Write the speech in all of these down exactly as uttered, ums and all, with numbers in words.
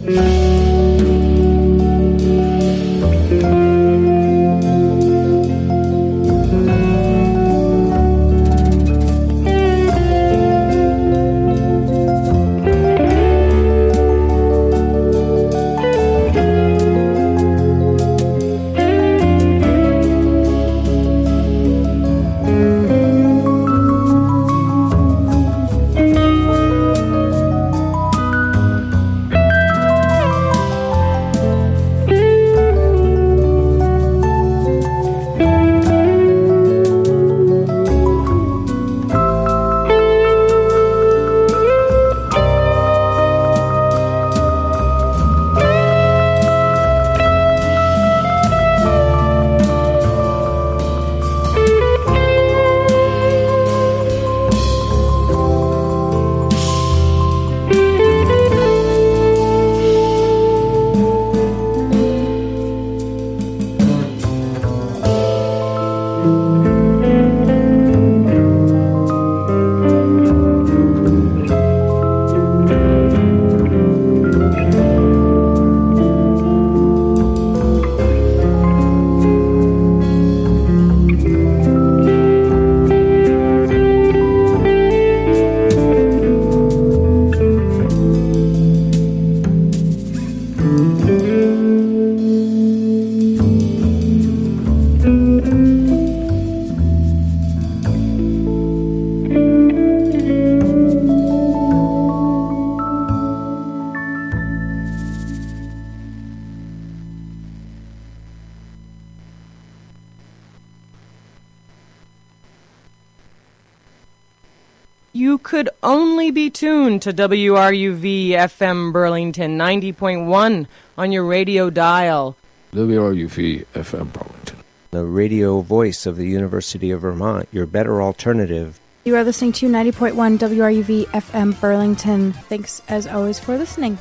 You could only be tuned to W R U V F M Burlington ninety point one on your radio dial. W R U V F M Burlington, the radio voice of the University of Vermont, your better alternative. You are listening to ninety point one W R U V F M Burlington. Thanks, as always, for listening.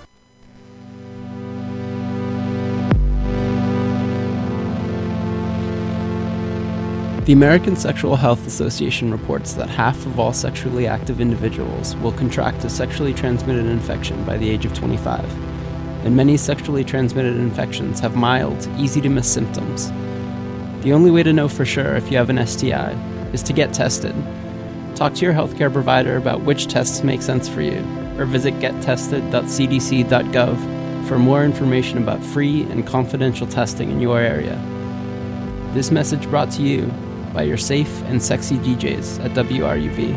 The American Sexual Health Association reports that half of all sexually active individuals will contract a sexually transmitted infection by the age of twenty-five, and many sexually transmitted infections have mild, easy-to-miss symptoms. The only way to know for sure if you have an S T I is to get tested. Talk to your healthcare provider about which tests make sense for you, or visit get tested dot c d c dot gov for more information about free and confidential testing in your area. This message brought to you by your safe and sexy D Js at W R U V.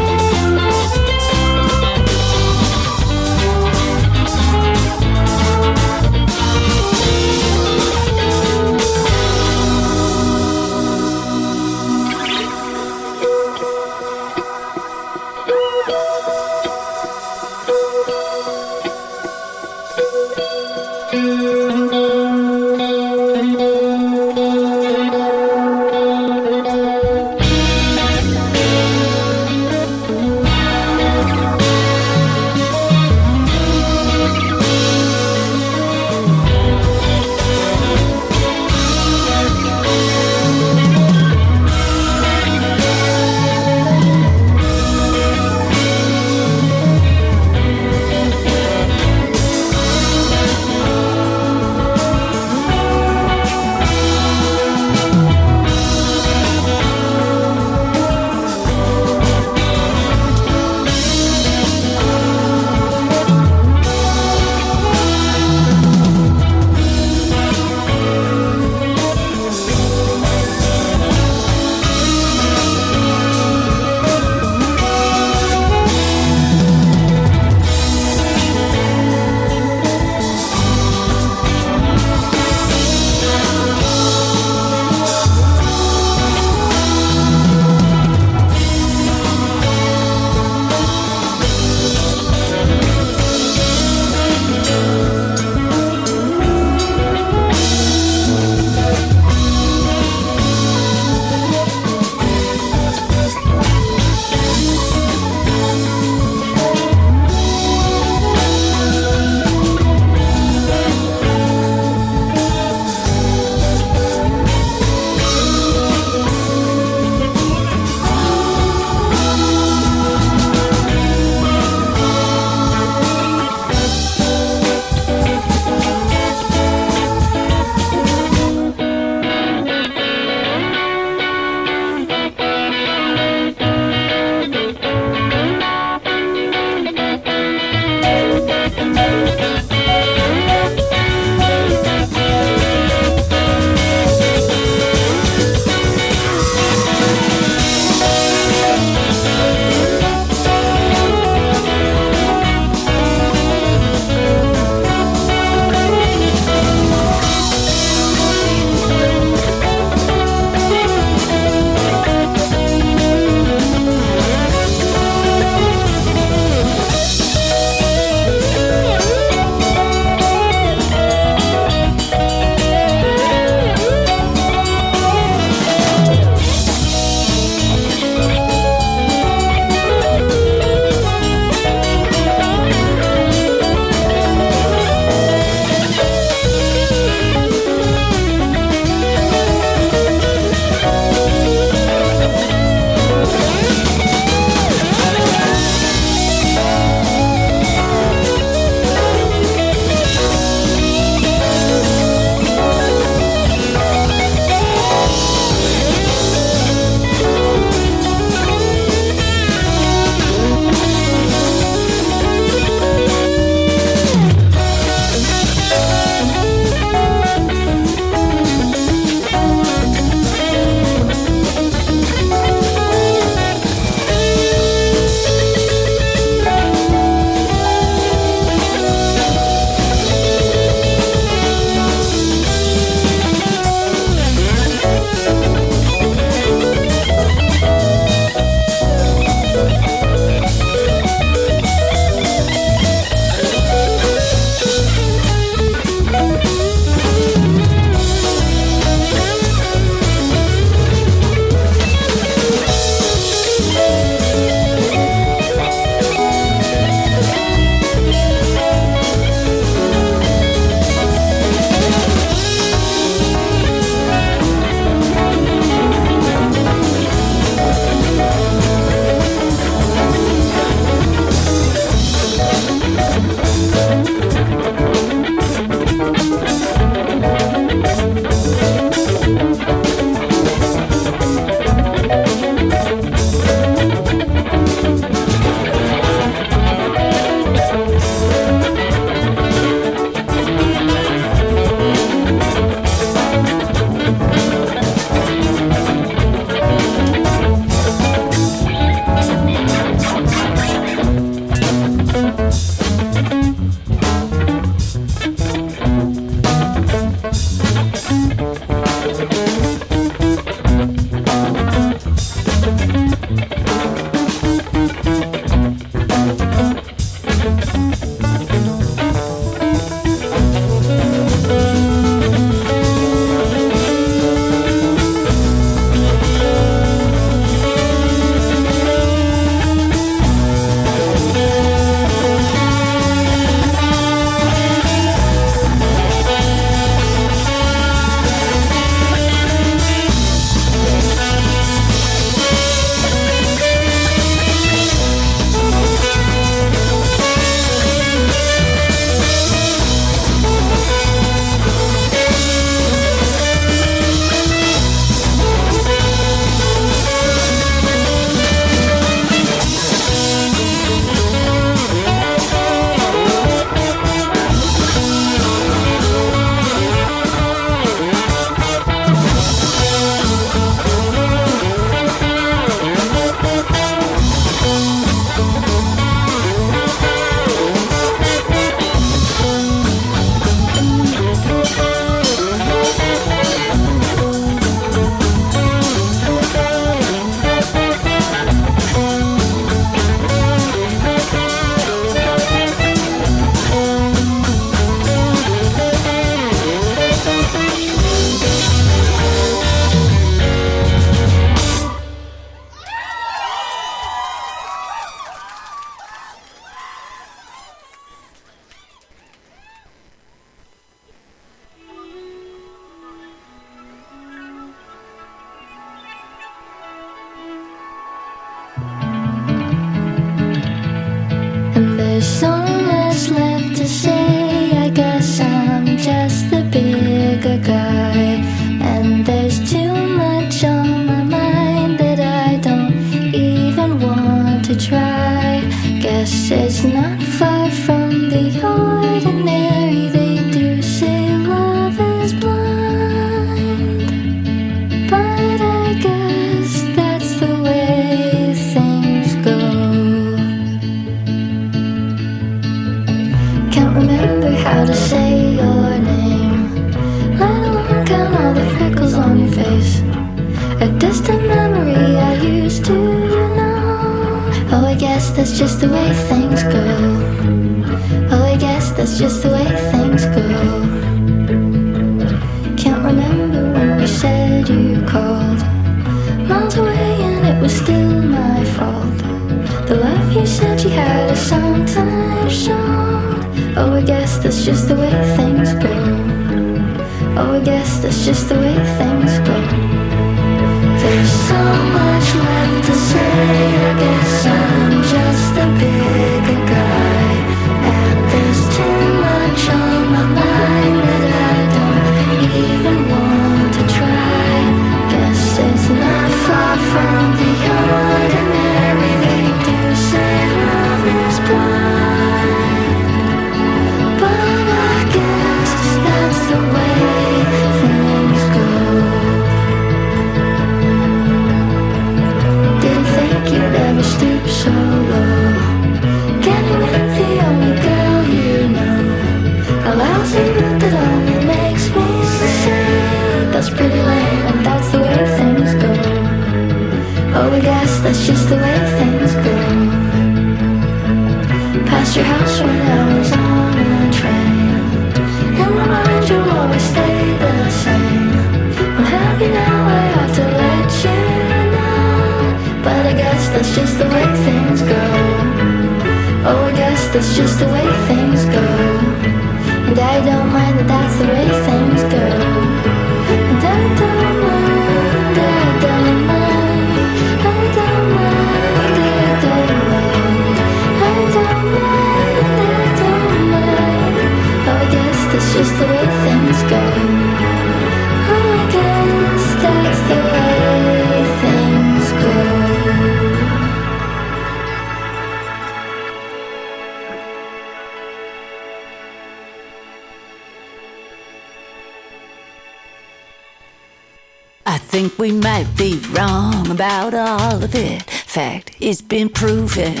It's been proven.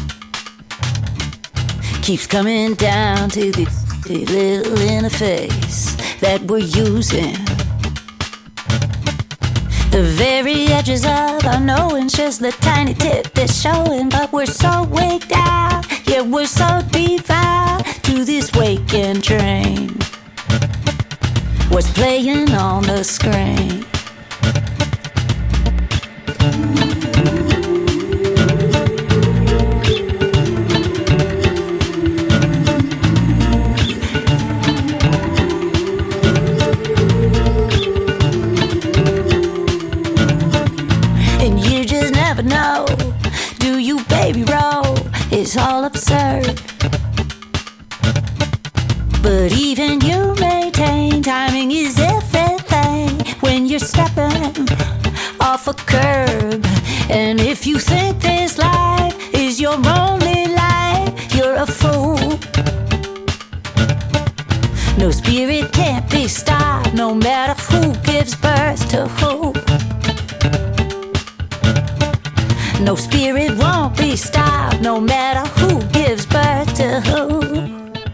Keeps coming down to the, the little interface that we're using. The very edges of our knowing's just the tiny tip that's showing, but we're so waked out, yeah, we're so devout to this waking dream. What's playing on the screen? And you just never know, do you, baby, roll? It's all absurd. But even you maintain timing is everything when you're stepping off a curb. And if you think this life is your only life, you're a fool. No spirit can't be stopped, no matter who gives birth to who. No spirit won't be stopped, no matter who gives birth to who.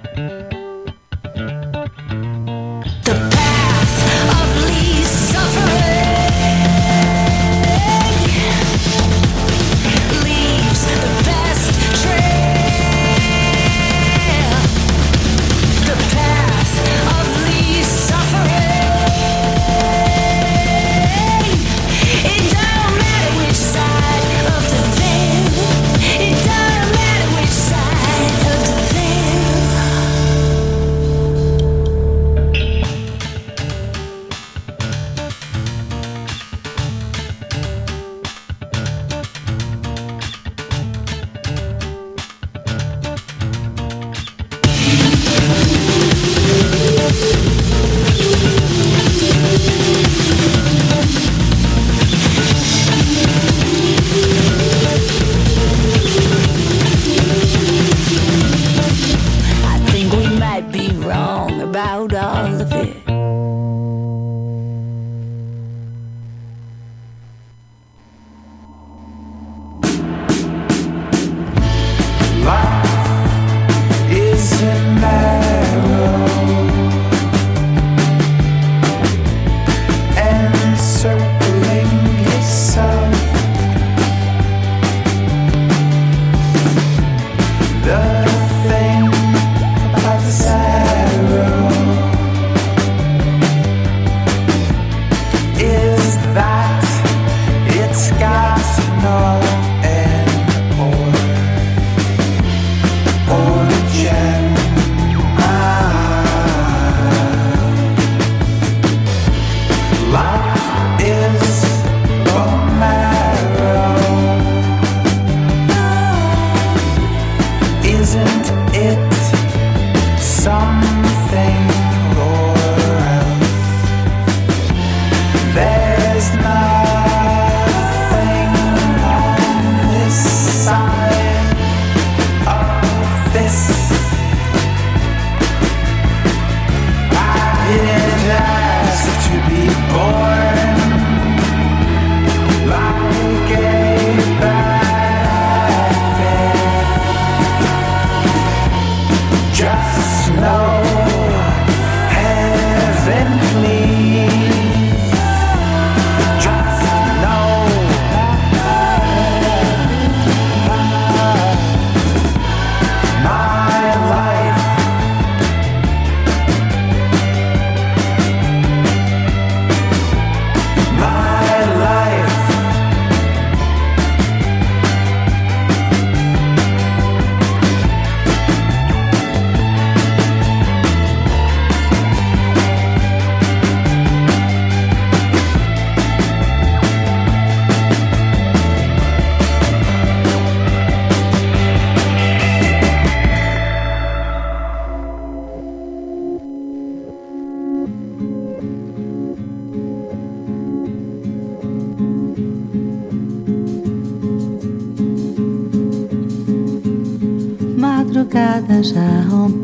Madrugada já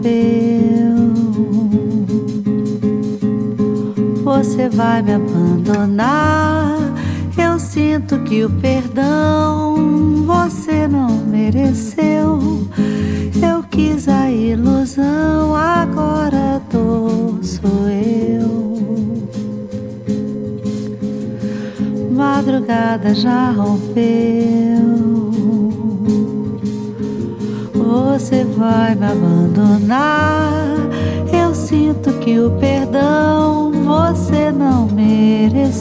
rompeu, você vai me abandonar. Eu sinto que o perdão você não mereceu. Eu quis a ilusão, agora a dor sou eu. madrugada já rompeu. Você vai me abandonar. Eu sinto que o perdão você não mereceu.